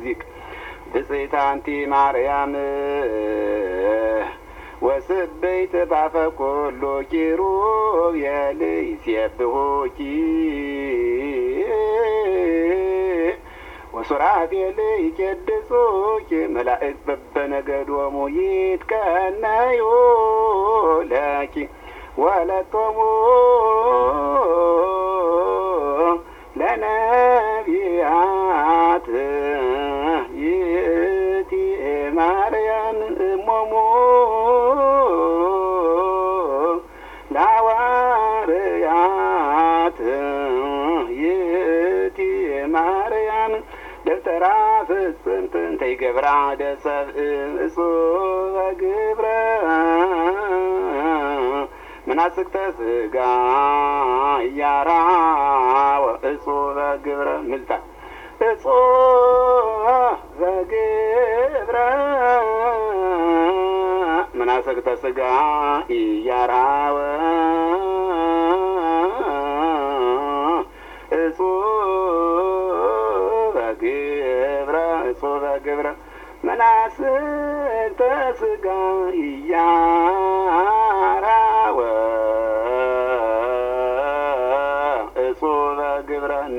ዚቅ ብጽይት አንቲ ማርያም ወስበይት ባፈ ኩሉ ኪሩቤል ይሴብሑኪ ወሱራፌል ይቄድሱኪ መላእክት በበነገዶሙ ይትቀነዩ ለኪ ወለቶሙ ለነቢያት ይእቲ ማርያም እሞሙ ለሐዋርያት ይእቲ ማርያም ደብተራ ፍጽምት እንተ ይገብራ ደሰብእ እጹበ ግብረ መናስክተ ሥጋ እያራወ እጹበ ግብረ ምልታ እጹበ ግብረ መናስክተ ሥጋ እያራወ እጹበ ግብረ መናስክተ ሥጋ